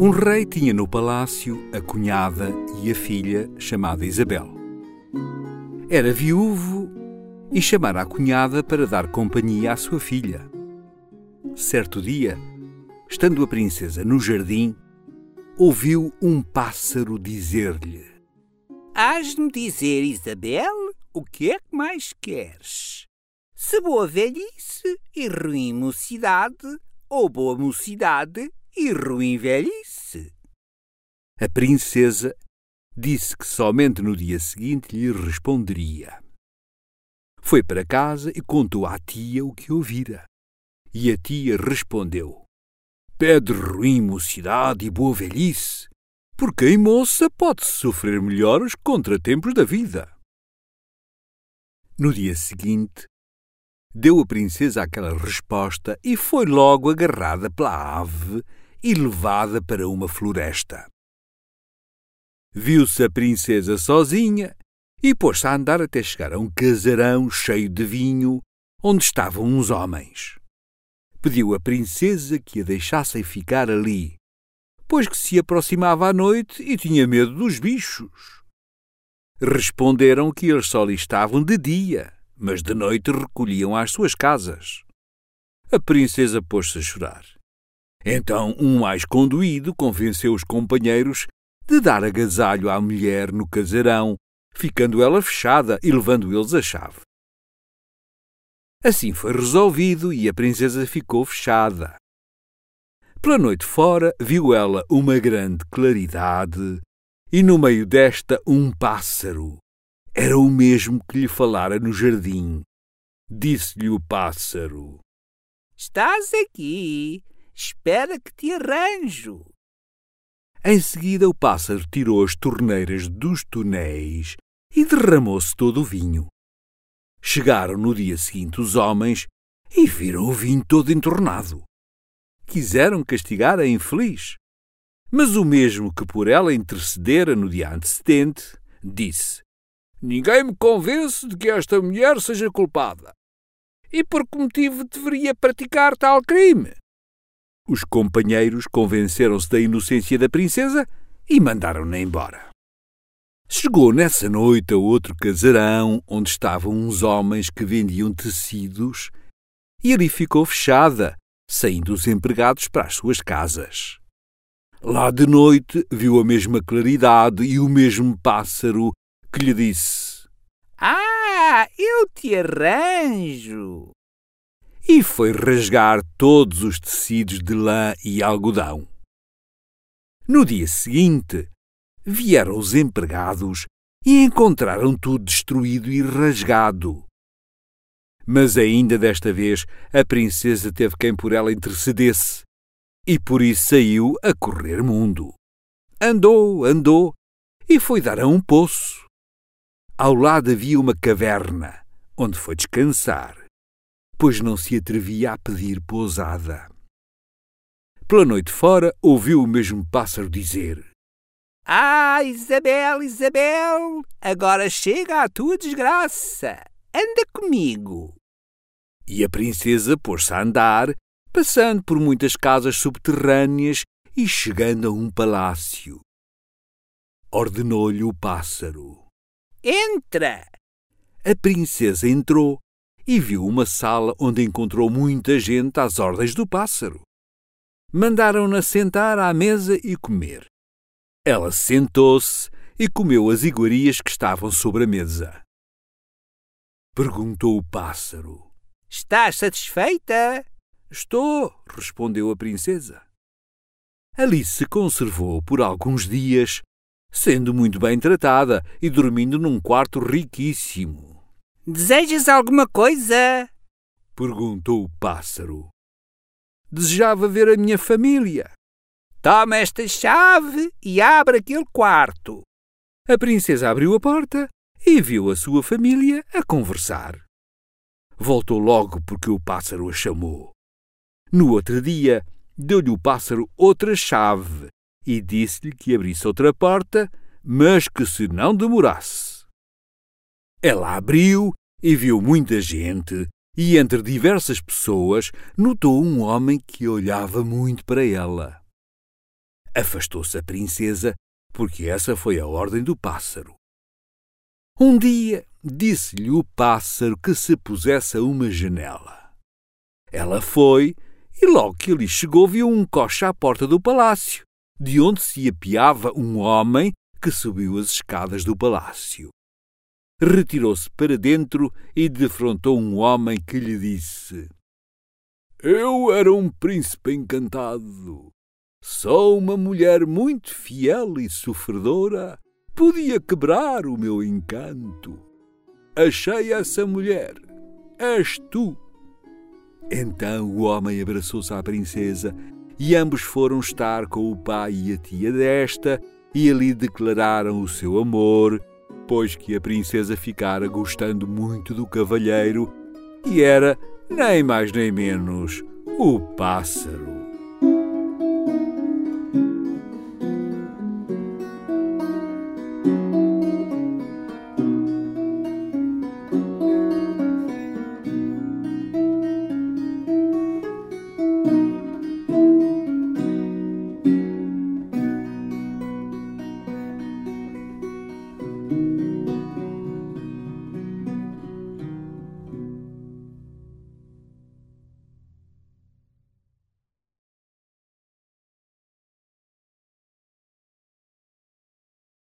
Um rei tinha no palácio a cunhada e a filha chamada Isabel. Era viúvo e chamara a cunhada para dar companhia à sua filha. Certo dia, estando a princesa no jardim, ouviu um pássaro dizer-lhe: Hás-me dizer, Isabel, o que é que mais queres? Se boa velhice e ruim mocidade, ou boa mocidade e ruim velhice? A princesa disse que somente no dia seguinte lhe responderia. Foi para casa e contou à tia o que ouvira. E a tia respondeu: Pede ruim mocidade e boa velhice, porque em moça pode-se sofrer melhor os contratempos da vida. No dia seguinte, deu a princesa aquela resposta e foi logo agarrada pela ave e levada para uma floresta. Viu-se a princesa sozinha e pôs-se a andar até chegar a um casarão cheio de vinho, onde estavam uns homens. Pediu à princesa que a deixassem ficar ali, pois que se aproximava a noite e tinha medo dos bichos. Responderam que eles só ali estavam de dia, mas de noite recolhiam às suas casas. A princesa pôs-se a chorar. Então um mais conduído convenceu os companheiros de dar agasalho à mulher no casarão, ficando ela fechada e levando eles a chave. Assim foi resolvido e a princesa ficou fechada. Pela noite fora viu ela uma grande claridade e no meio desta um pássaro. Era o mesmo que lhe falara no jardim. Disse-lhe o pássaro: Estás aqui, espera que te arranjo. Em seguida o pássaro tirou as torneiras dos tonéis e derramou-se todo o vinho. Chegaram no dia seguinte os homens e viram o vinho todo entornado. Quiseram castigar a infeliz, mas o mesmo que por ela intercedera no dia antecedente, disse: Ninguém me convence de que esta mulher seja culpada. E por que motivo deveria praticar tal crime? Os companheiros convenceram-se da inocência da princesa e mandaram-na embora. Chegou nessa noite a outro casarão onde estavam uns homens que vendiam tecidos e ali ficou fechada, saindo os empregados para as suas casas. Lá de noite viu a mesma claridade e o mesmo pássaro que lhe disse: eu te arranjo. E foi rasgar todos os tecidos de lã e algodão. No dia seguinte, vieram os empregados e encontraram tudo destruído e rasgado. Mas ainda desta vez a princesa teve quem por ela intercedesse e por isso saiu a correr mundo. Andou e foi dar a um poço. Ao lado havia uma caverna, onde foi descansar, pois não se atrevia a pedir pousada. Pela noite fora ouviu o mesmo pássaro dizer: Isabel, Isabel, agora chega a tua desgraça. Anda comigo. E a princesa pôs-se a andar, passando por muitas casas subterrâneas e chegando a um palácio. Ordenou-lhe o pássaro: Entra! A princesa entrou e viu uma sala onde encontrou muita gente às ordens do pássaro. Mandaram-na sentar à mesa e comer. Ela sentou-se e comeu as iguarias que estavam sobre a mesa. Perguntou o pássaro: Estás satisfeita? Estou, respondeu a princesa. Ali se conservou por alguns dias, sendo muito bem tratada e dormindo num quarto riquíssimo. Desejas alguma coisa? Perguntou o pássaro. Desejava ver a minha família. Toma esta chave e abre aquele quarto. A princesa abriu a porta e viu a sua família a conversar. Voltou logo porque o pássaro a chamou. No outro dia, deu-lhe o pássaro outra chave e disse-lhe que abrisse outra porta, mas que se não demorasse. Ela abriu e viu muita gente e, entre diversas pessoas, notou um homem que olhava muito para ela. Afastou-se a princesa, porque essa foi a ordem do pássaro. Um dia disse-lhe o pássaro que se pusesse a uma janela. Ela foi, e logo que ali chegou viu um coche à porta do palácio, de onde se apeava um homem que subiu as escadas do palácio. Retirou-se para dentro e defrontou um homem que lhe disse: Eu era um príncipe encantado. Só uma mulher muito fiel e sofredora podia quebrar o meu encanto. Achei essa mulher. És tu. Então o homem abraçou-se à princesa e ambos foram estar com o pai e a tia desta e ali declararam o seu amor, pois que a princesa ficara gostando muito do cavalheiro e era, nem mais nem menos, o pássaro.